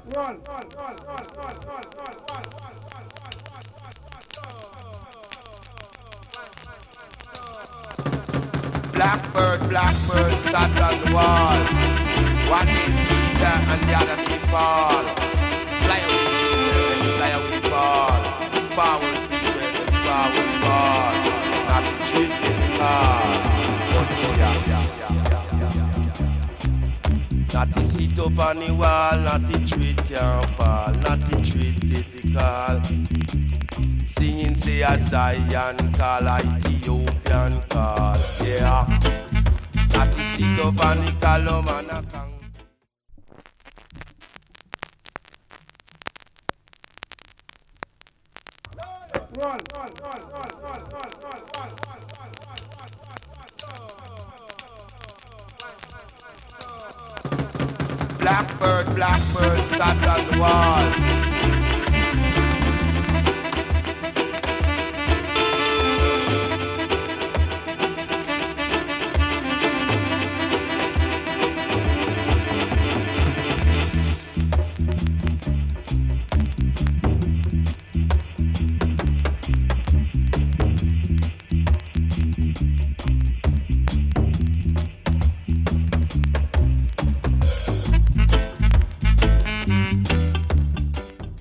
Blackbird sat on the wall. One named Peter and the other named Paul. Fly away Peter, then fly away Paul. Forward Peter, then forward Paul. Not the trick in the car. Don't see that. Not the seat up on the wall, not the treat can fall, not the treat typical. Singing say a Zion call, a Ethiopian call, yeah. Not the seat up on the column and a kang. Blackbird sat on the wall.